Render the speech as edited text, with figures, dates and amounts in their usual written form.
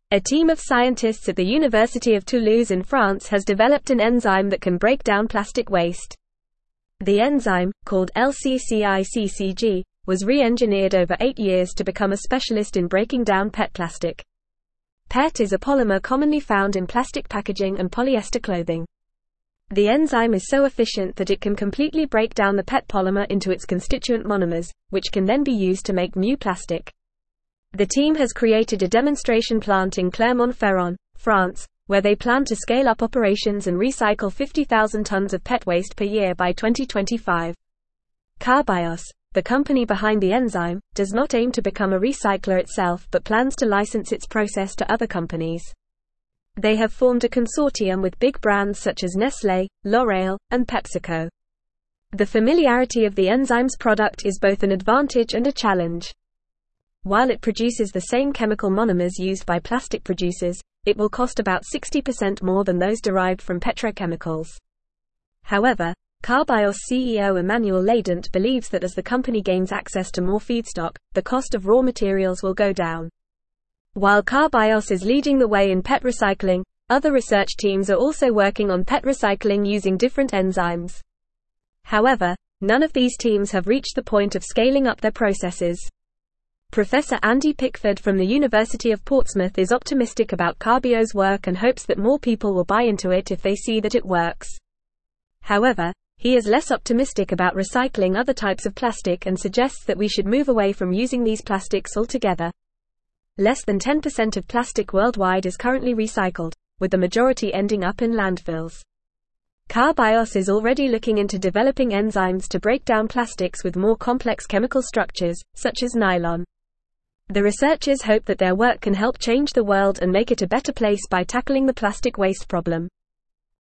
A team of scientists at the University of Toulouse in France has developed an enzyme that can break down plastic waste. The enzyme, called LCCI-CCG, was re-engineered over 8 years to become a specialist in breaking down PET plastic. PET is a polymer commonly found in plastic packaging and polyester clothing. The enzyme is so efficient that it can completely break down the PET polymer into its constituent monomers, which can then be used to make new plastic. The team has created a demonstration plant in Clermont-Ferrand, France, where they plan to scale up operations and recycle 50,000 tons of PET waste per year by 2025. Carbios, the company behind the enzyme, does not aim to become a recycler itself but plans to license its process to other companies. They have formed a consortium with big brands such as Nestlé, L'Oréal, and PepsiCo. The familiarity of the enzyme's product is both an advantage and a challenge. While it produces the same chemical monomers used by plastic producers, it will cost about 60% more than those derived from petrochemicals. However, Carbios CEO Emmanuel Ladent believes that as the company gains access to more feedstock, the cost of raw materials will go down. While Carbios is leading the way in PET recycling, other research teams are also working on PET recycling using different enzymes. However, none of these teams have reached the point of scaling up their processes. Professor Andy Pickford from the University of Portsmouth is optimistic about Carbios' work and hopes that more people will buy into it if they see that it works. However, he is less optimistic about recycling other types of plastic and suggests that we should move away from using these plastics altogether. Less than 10% of plastic worldwide is currently recycled, with the majority ending up in landfills. Carbios is already looking into developing enzymes to break down plastics with more complex chemical structures, such as nylon. The researchers hope that their work can help change the world and make it a better place by tackling the plastic waste problem.